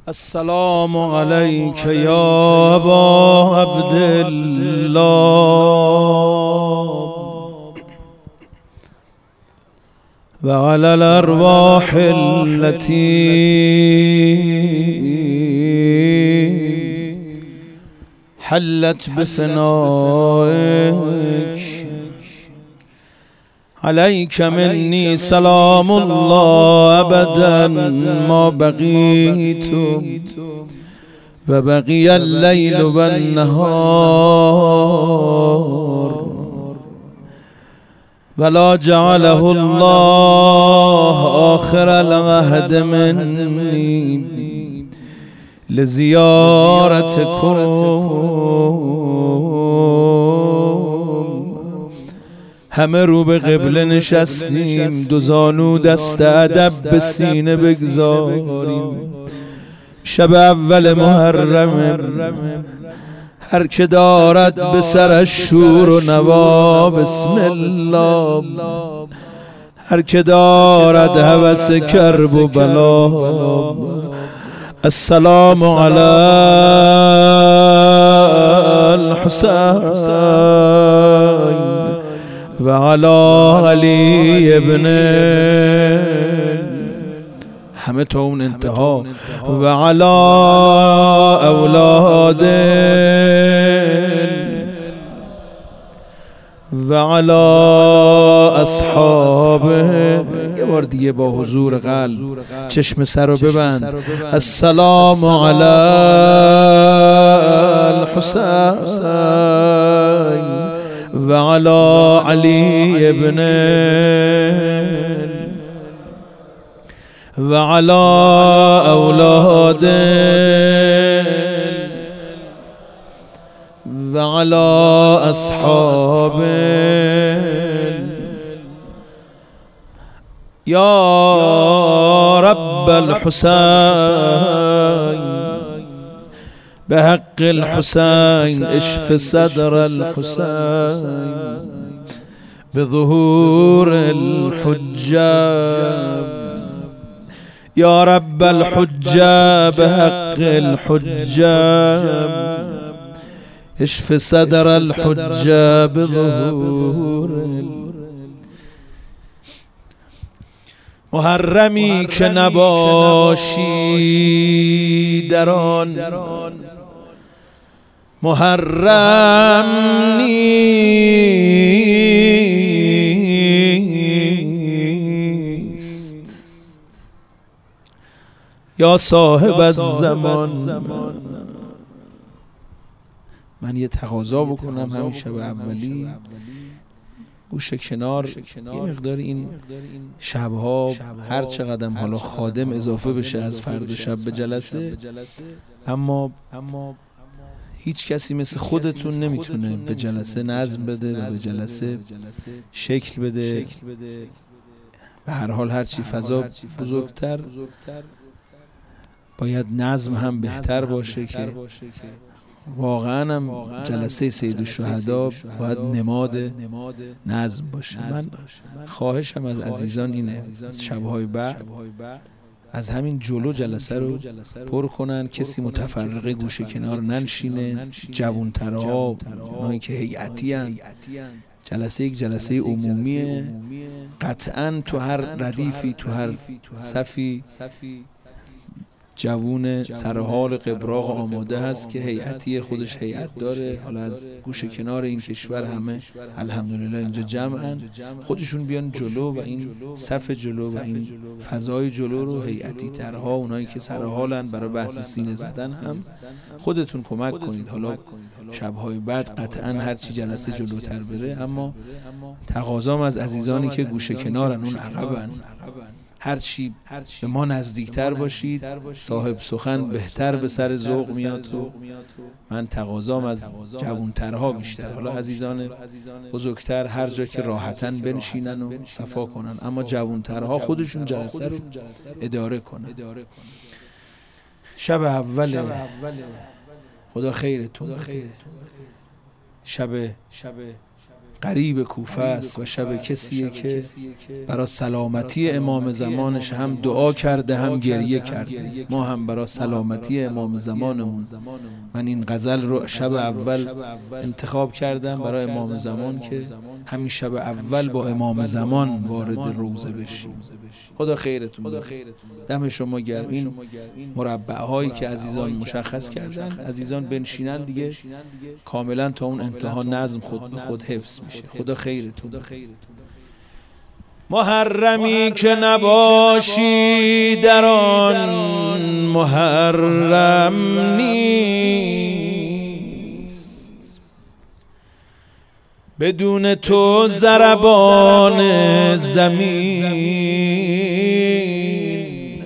السلام عليك يا أبا عبد الله وعلى الأرواح التي حلت بفنائك. عليك مني سلام الله أبدا ما بقيت وبقي الليل والنهار، ولا جعله الله آخر العهد مني لزيارتكم. همه رو به قبله نشستیم، دو زانو دست ادب به سینه بگذاریم. شب اول محرم، هر که دارد به سرش شور و نوا بسم الله، هر که دارد هوس کرب و بلا. السلام علی الحسین و علی علی ابن، همه تا اون انتها، و علی اولاد و علی اصحابه. یه بار دیگه با حضور قلب چشم سر رو ببند. السلام علی الحسین و علی علی ابن و علی اولاد و علی اصحاب. یا رب الحسین بحق الحسین اشف صدر الحسین بظهور الحجاب. یا رب الحجة بحق الحجة اشف صدر الحجة بظهور. محرمی که نباشی در آن محرم نیست. یا صاحب الزمان، من یه تقاضا بکنم همین شب اولی گوشه کنار یه مقدار این شبها هر چقدر حالا خادم اضافه بشه از فردا شب به جلسه، اما هیچ کسی مثل خودتون نمیتونه به جلسه نظم بده و به جلسه شکل بده. به هر حال هرچی فضا بزرگتر باید نظم هم بهتر باشه که واقعا هم جلسه سید الشهدا باید نماد نظم باشه. من خواهشم از عزیزان اینه از شبهای بعد از همین جلو جلسه رو پر کنن، کسی متفرقه گوشه کنار ننشینه. جوانترها، اونایی که هیئتی هن، جلسه یک جلسه عمومیه. قطعا تو هر ردیفی، تو هر صفی جوون سرحال قبراق آماده هست که هیئتی خودش هیئت داره. حالا از گوشه کنار این کشور همه الحمدلله اینجا جمعن، خودشون بیان جلو و این صف جلو و این فضای جلو رو هیئتی ترها، اونایی که سرحالن برای بحث سینه زدن هم خودتون کمک کنید. حالا شبهای بعد قطعا هرچی جلسه جلوتر بره، اما تقاضام از عزیزانی که گوشه کنارن، اون عقبن، هرچی به ما نزدیکتر باشید صاحب سخن بهتر به سر ذوق میاد. و من تقاضام از جوانترها بیشتر. حالا عزیزان بزرگتر هر جا که راحتن بنشینن و صفا کنن، اما جوانترها خودشون جلسه رو اداره کنن. شب اول خدا خیرتون بده. شب غریب کوفه است و شب کسیه که برای سلامتی امام زمانش هم دعا کرده هم گریه کرده. ما هم برای سلامتی امام زمانمون من این غزل رو شب اول انتخاب کردم برای امام زمان که همین شب اول با امام زمان وارد روضه بشیم. خدا خیرتون بده، دم شما گرم. این مربع هایی که عزیزان مشخص کردن، عزیزان بنشینن دیگه کاملا تا اون انتها نظم خود به خود حفظ میشه. خدا خیرتون. محرمی که نباشی در آن محرم نیست، بدون تو ضربان زمین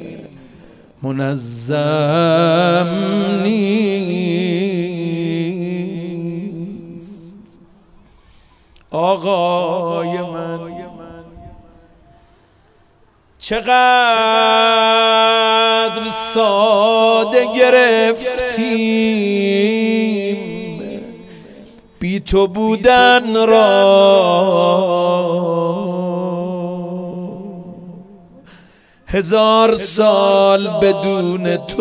منظم نیست. آقای من چقدر ساده گرفتیم بی تو بودن را، هزار سال بدون تو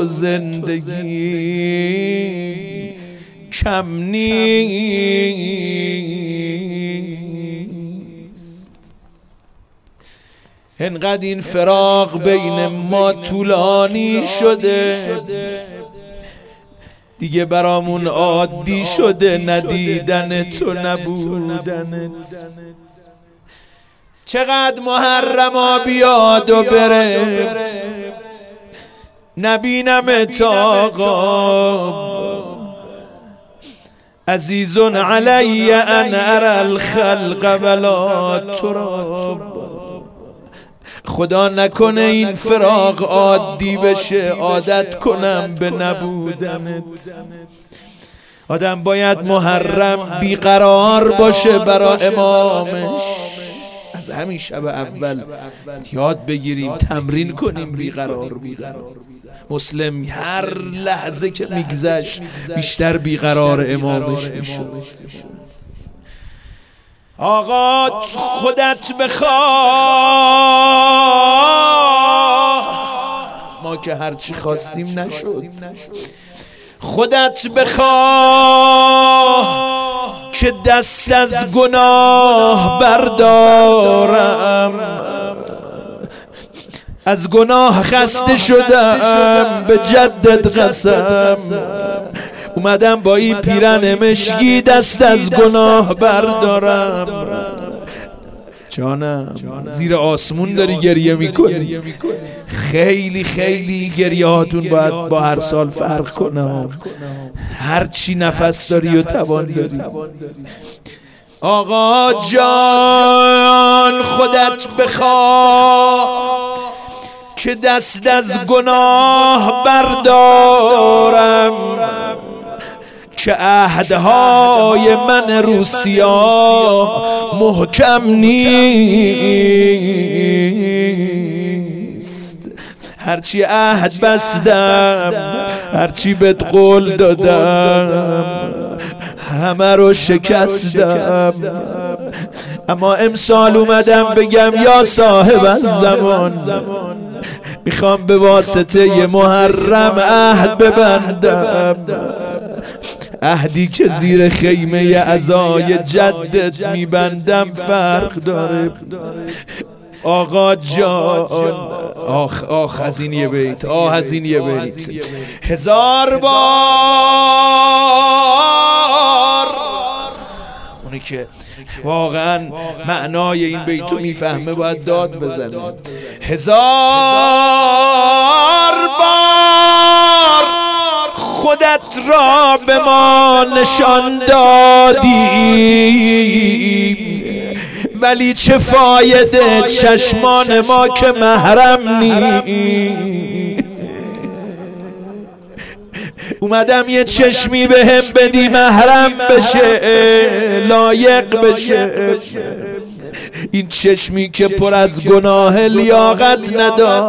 زندگی کم نیست. انقدر این فراق بین ما طولانی شده دیگه برامون عادی شده ندیدن تو نبودنت. چقدر محرما بیاد و بره نبینمت آقا، عزیز علی ان ارى الخلق ولا تراب. خدا نکنه این فراق عادی بشه، عادت کنم به نبودنت. آدم باید محرم بیقرار باشه برای امامش. از همین شب اول یاد بگیریم، تمرین کنیم بیقرار بودن. مسلم هر لحظه که میگذشت بیشتر بیقرار امامش میشد. آقا خودت بخواه، ما که هرچی خواستیم نشد. خودت بخواه که دست از گناه بردارم، از گناه خسته شدم به جدت قسم. اومدم با این پیرن مشکی دست از گناه بردارم. جانم زیر آسمون داری گریه میکنی، خیلی خیلی گریه هاتون باید با هر سال فرق کنه. هر چی نفس داری و توان داری. آقا جان خودت بخواه که دست از گناه بردارم، که عهدهای من روسیا محکم نیست. هرچی عهد بستم، هرچی بهت قول دادم، همه رو شکستم. اما امسال اومدم بگم یا صاحب الزمان، میخوام به واسطه ی محرم عهد ببندم، عهدی که زیر خیمه عزای جدت میبندم فرق داره. آقا جان آخ آخ از این یه بیت، آه از این یه بیت. هزار بار اونی که واقعا معنای این بیتو میفهمه باید داد بزنه. هزار بار خودت را به ما نشان دادی، ولی چه فایده چشمان ما که محرم نی. اومدم یه چشمی به هم بدی محرم بشه، لایق بشه. این چشمی که پر از گناه لیاقت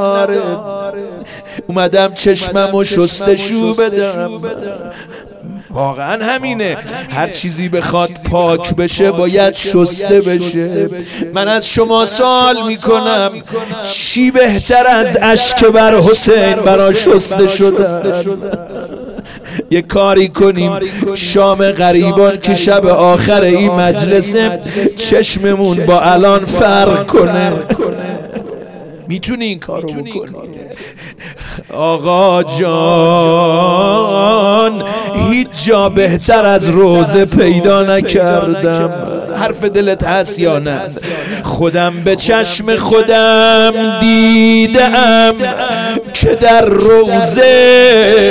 نداره، اومدم چشممو شستشو بدم. واقعا همینه. هر چیزی بخواد پاک بشه باید شسته بشه. من از شما سوال میکنم چی بهتر از اشک بر حسین برا شسته شدن؟ یه کاری کنیم شام غریبان که شب آخر این مجلسه چشممون با الان فرق کنه. میتونی این کارو بکنی؟ آقا جان هیچ جا بهتر از روزه پیدا نکردم. حرف دلت هست یا نه؟ خودم به چشم خودم دیدم که در روزه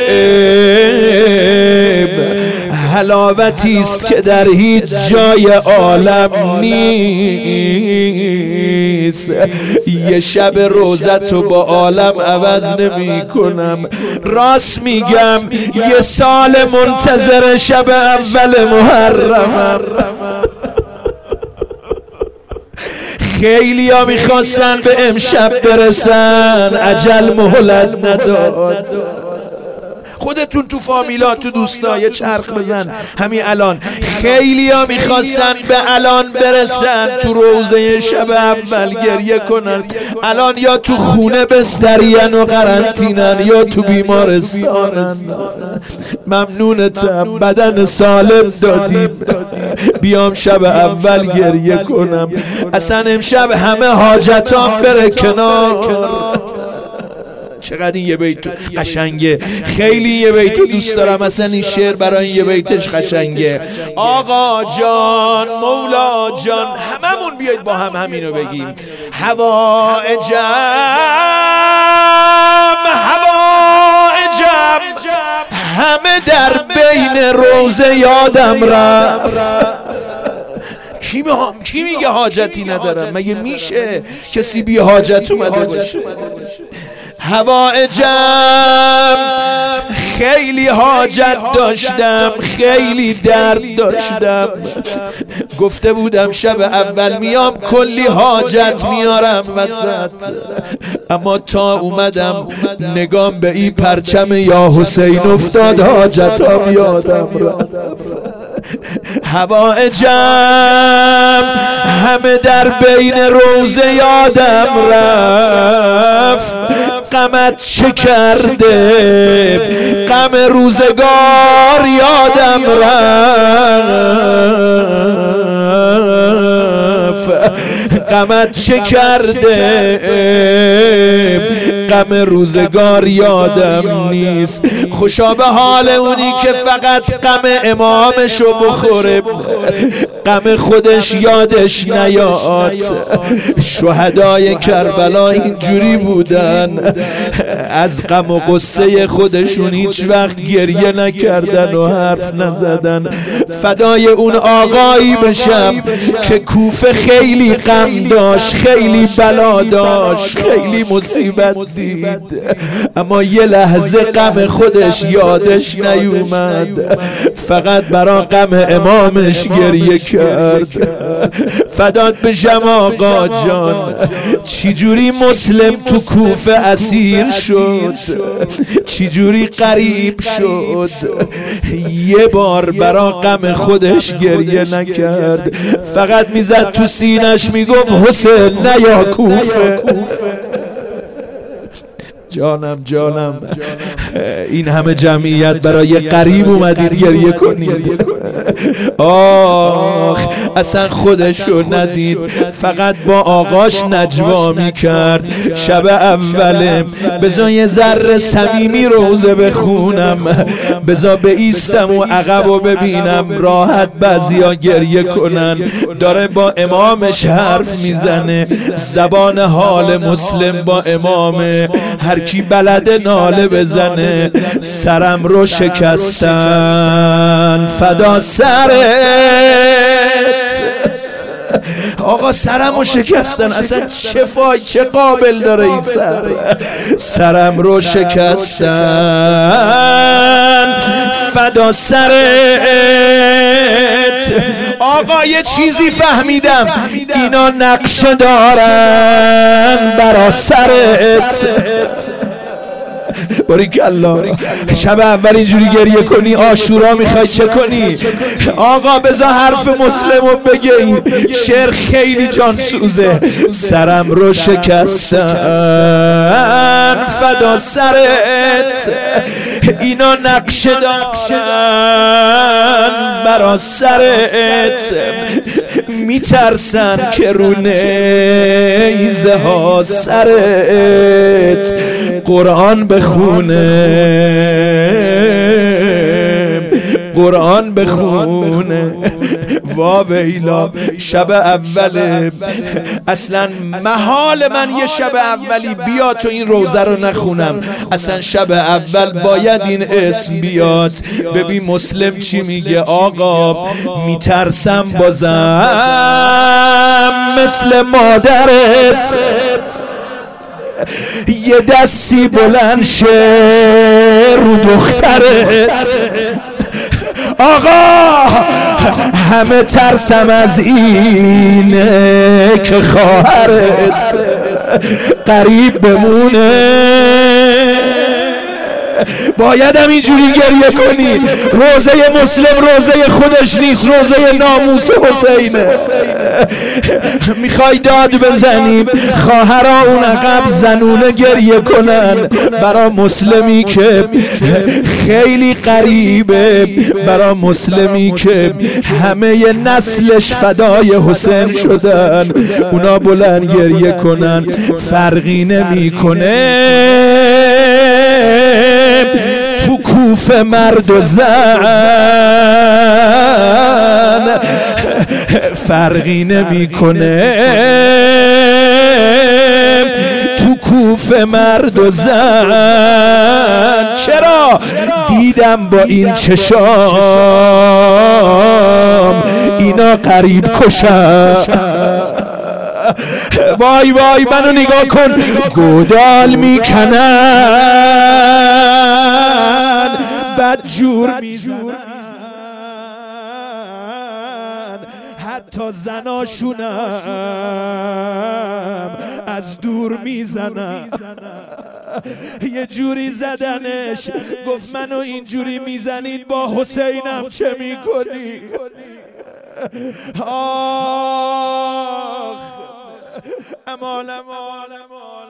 حلاوتی است که در هیچ جای عالم نیست. یه شب روزتو با عالم عوض نمی کنم. راست میگم یه سال منتظر شب اول محرمم. خیلی ها میخواستن به امشب برسن، عجل مهلت نداد. خودتون تو فامیلا تو دوستا یه چرخ بزن همین الان. خیلی ها میخواستن به الان برسن، تو روزه شب اول گریه کنن. الان یا تو خونه بسترین و قرنطینن یا تو بیمارستانن. ممنونتم بدن سالم دادیم بیام شب اول گریه کنم. اصلا امشب همه حاجتام بره کنار. چقدر این یه بیت قشنگه. خیلی یه بیتو دوست دارم. اصلا این شعر برای این یه بیتش قشنگه. آقا جان مولا جان هممون بیایید با هم همینو بگیم. هوایجم هوایجم همه در بین روزه یادم رفت. کی میگه حاجتی ندارم؟ مگه میشه کسی بی حاجت اومده باشه؟ هوایجم خیلی حاجت داشتم، خیلی درد داشتم. گفته بودم شب اول میام کلی حاجت میارم وسط، اما تا اومدم نگام به این پرچم یا حسین افتاد حاجتام یادم رفت. هوایجم همه در بین روزه یادم رفت. غمت چه کرده غم روزگار یادم رفت. غمت چه کرده غم روزگار یادم نیست. خوشا به حال اونی که فقط غم امامشو بخوره، غم خودش یادش نیاد. شهدای کربلا اینجوری بودن، از غم و قصه خودشون هیچ وقت گریه نکردن و حرف نزدن. فدای اون آقایی بشم که کوفه خیلی غم داشت، خیلی بلا داشت، خیلی مصیبت دید، اما یه لحظه غم خودش یادش نیومد، فقط برا غم امامش گریه کرد. فدات بشم آقا جان، چی جوری مسلم تو کوفه اسیر شد، چی جوری غریب شد، یه بار برا غم خودش گریه نکرد، فقط میزد تو سینش میگفت حسین نیا کوفه. جانم جانم، این همه جمعیت برای غریب اومدید گریه کنید. آخ اصلا خودشو ندید، فقط با آقاش نجوا میکرد. شب اوله بذار یه ذره صمیمی روزه بخونم، بذار بایستم و عقب و ببینم راحت بعضیا گریه کنن. داره با امامش حرف میزنه، زبان حال مسلم با امامه، هر کی بلده ناله بزنه. سرم رو شکستن فدا سرت، آقا سرم رو شکستن، اصلا چه فای چه قابل داره این سر. سرم رو شکستن فدا سرت. آقا یه چیزی فهمیدم، اینا نقشه دارن برا سرت. باریکالله. شب اول اینجوری گریه کنی، عاشورا میخوای چه کنی؟ آقا بذار حرف مسلمو بگی. شعر خیلی جان سوزه. سرم رو شکستن فدا سرت، اینا نقشه داشتن برا سرت، میترسن که رو نیزه ها سرت قرآن بخونه، قرآن بخونه. واویلا شب اوله، اصلا محال من یه شب اولی بیا تو این روزه رو نخونم. اصلا شب اول باید این اسم بیاد. ببین مسلم چی میگه؟ آقا میترسم بازم مثل مادرت یه دستی بلند شه رو دخترت. آقا همه ترسم از اینه که خواهرت قریب بمونه. بایدم اینجوری گریه کنی. روزه مسلم روزه خودش نیست، روزه ناموس حسینه. میخوای داد بزنیم، خواهرها اون عقب زنونه گریه کنن برا مسلمی که خیلی قریبه، برا مسلمی که همه نسلش فدای حسین شدن. اونا بلند گریه کنن، فرقی نمیکنه تو کوفه مرد و زن، فرقی نمیکنه تو کوفه مرد و زن. چرا؟ دیدم با این چشام اینا قریب کشن. وای وای منو نگاه کن، گودال میکنن، بدجور میزنن، حتی زناشونم از دور میزنن. یه جوری زدنش گفت منو اینجوری میزنید با حسینم چه میکنی؟ آخ امان امان امان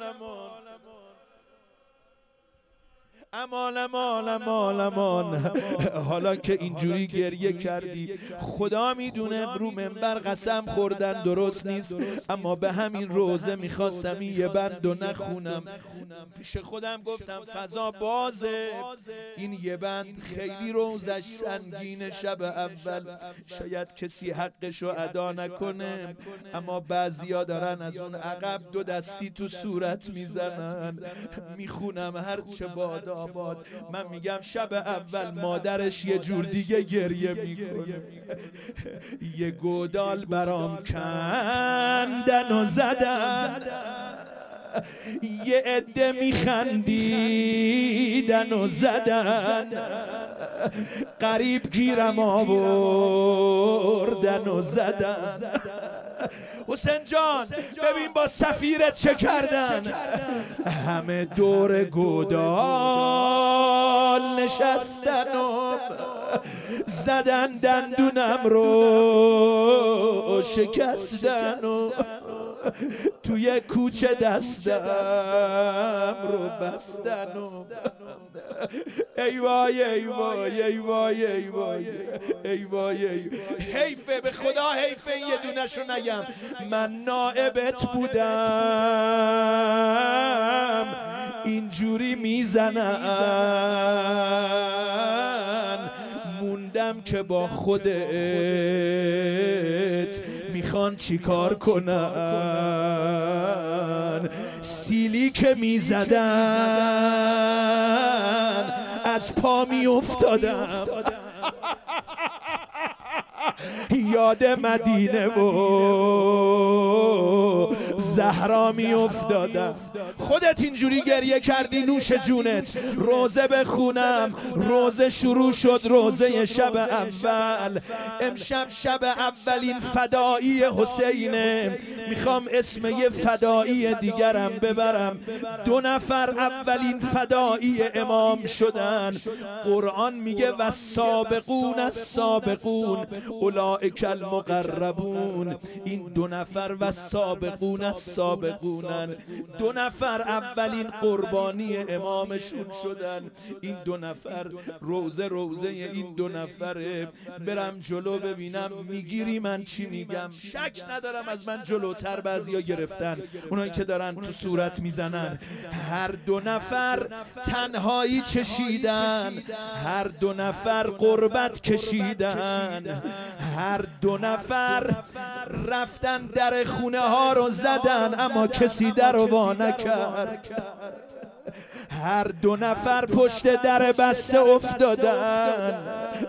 امان امان امان امان. حالا که اینجوری گریه کردی، خدا میدونه رو منبر قسم خوردن درست نیست، اما به همین روزه میخواستم یه بند و نخونم. پیش خودم گفتم فضا بازه، این یه بند خیلی روزش سنگین. شب اول شاید کسی حقشو ادا نکنه، اما بعضیا دارن از اون عقب دو دستی تو صورت میزنن. میخونم هرچه باد آباد. من میگم شب اول مادرش یه جور دیگه گریه میکنه. یه گودال برام کندن و زدن، یه عده میخندیدن و زدن، قریب گیرم آوردن و زدن. حسین جان ببین با سفیرت چه کردن. همه دور گودال نشستن و زدن، دندونم رو شکستن و توی کوچه دستم رو بستن و ای وای ای وای ای وای ای وای ای وای ای. حیفه به خدا، حیفه این یه دونشو نگم. من نائبت بودم اینجوری میزنن، موندم که با خودت میخوان چی کار کنن. سیلی که میزدن از پا میافتادم، یاد مدینه و زهرا می افتادم. خودت اینجوری گریه کردی نوش جونت. روزه بخونم. روزه شروع شد، روزه شب اول. امشب شب اولین فدایی حسینه. میخوام اسم یه فدایی دیگرم ببرم. 2 نفر اولین فدایی امام شدن. قرآن میگه والسابقون السابقون اولئک المقربون. این 2 نفر والسابقون السابقونن. 2 نفر اولین قربانی امامشون شدن. این 2 نفر روزه این 2 نفره. برم جلو ببینم میگیری من چی میگم. شک ندارم از من جلوتر بعضیا گرفتن، اونایی که دارن تو صورت میزنن. هر 2 نفر تنهایی چشیدن، هر 2 نفر قربت کشیدن، هر 2 نفر رفتن در خونه ها رو زدن اما کسی در رو وا نکرد. هر 2 نفر پشت در بسته افتادن.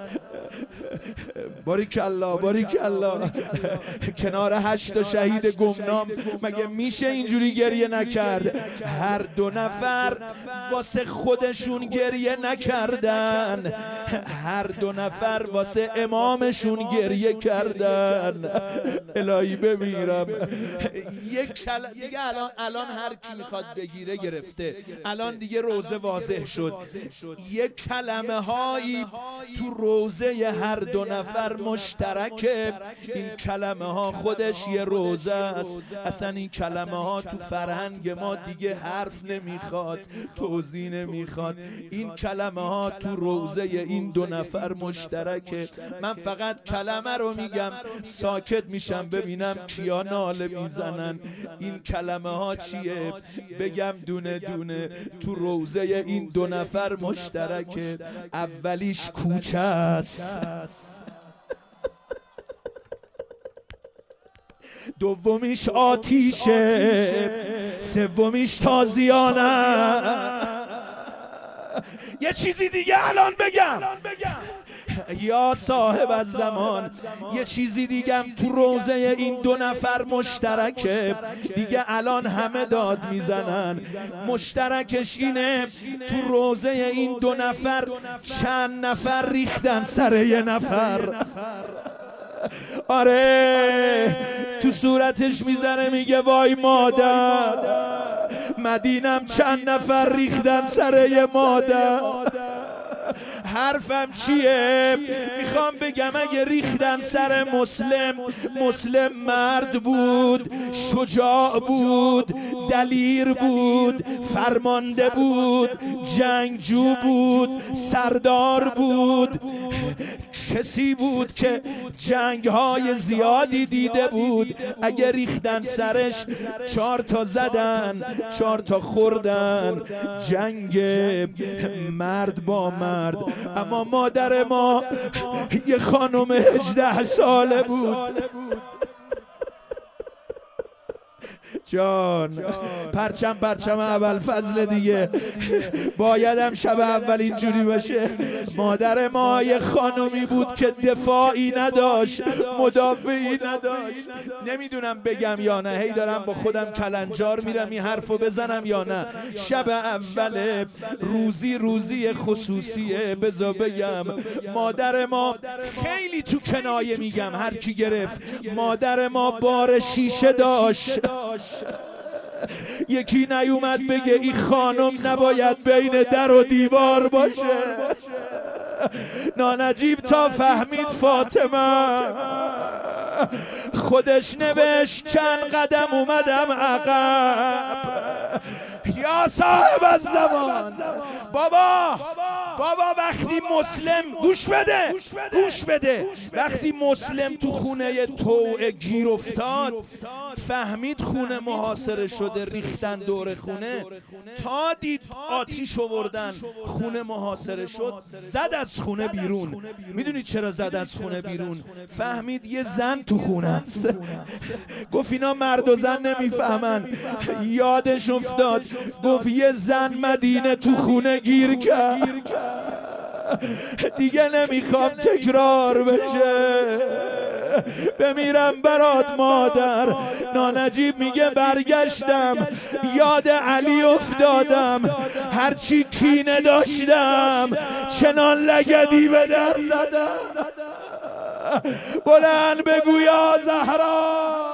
باریکالله باریکالله. کنار 8 شهید گمنام مگه میشه اینجوری گریه نکرد؟ هر 2 نفر واسه خودشون گریه نکردن، هر 2 نفر واسه امامشون گریه کردن. الهی بمیرم. دیگه الان هر کی میخواد بگیره گرفته. الان دیگه روزه واضح شد. یک کلمه هایی تو روزه هر 2 نفر مشترکه. این کلمه ها خودش یه روزه است. اصلا این کلمه ها تو فرهنگ ما دیگه حرف نمیخواد، توضیح نمیخواد. این کلمه ها تو روزه این 2 نفر مشترکه. من فقط کلمه رو میگم، ساکت میشم ببینم کیا ناله میزنن. این کلمه ها چیه؟ بگم دونه دونه. تو روزه این 2 نفر مشترکه. اولیش کوچه است، دومیش آتیشه، سومیش تازیانه. یه چیزی دیگه الان بگم یا صاحب الزمان. یه چیزی دیگم تو روزه این 2 نفر مشترکه. دیگه الان همه داد میزنن. مشترکش اینه تو روزه این 2 نفر چند نفر ریختن سر یه نفر. آره تو صورتش میزنه میگه وای مادر، مدینم چند نفر ریختن سر یه مادر. حرفم چیه؟ میخوام بگم اگه ریختن سر مسلم مرد بود، شجاع بود، دلیر بود، فرمانده بود، جنگجو بود، سردار بود، کسی بود که جنگ‌های زیادی دیده بود. اگه ریختن سرش 4 تا زدن، 4 تا خوردن. جنگ مرد با مرد. اما مادر ما یه خانم 18 ساله بود. جان پرچم اول فضل دیگه بایدم شب اول اینجوری باشه. مادر ما یه خانومی بود که دفاعی نداشت، مدافعی نداشت. نمیدونم بگم یا نه، هی دارم با خودم کلنجار میرم این حرفو بزنم یا نه. شب اول روزی خصوصیه. بذار بگم مادر ما خیلی تو کنایه میگم هر کی گرفت. مادر ما بار شیشه داشت. یکی نیومد بگه این خانم نباید بین در و دیوار باشه. نانجیب تا فهمید فاطمه خودش نوشت چند قدم اومدم عقب. یا صاحب الزمان. بابا وقتی مسلم گوش بده وقتی مسلم تو خونه توعه گیر افتاد، فهمید خونه محاصره شده، ریختن دور خونه، تا دید آتیش آوردن، خونه محاصره شد، زد از خونه بیرون. میدونید چرا زد از خونه بیرون؟ فهمید یه زن تو خونه است. گفت اینا مرد و زن نمیفهمن. یادش افتاد گفت یه زن مدینه تو خونه گیر کرد. دیگه نمیخوام تکرار بشه. بمیرم برات مادر. نانجیب میگه برگشتم یاد علی افتادم، هرچی کینه داشتم چنان لگدی به در زدم. بلند بگو یا زهرا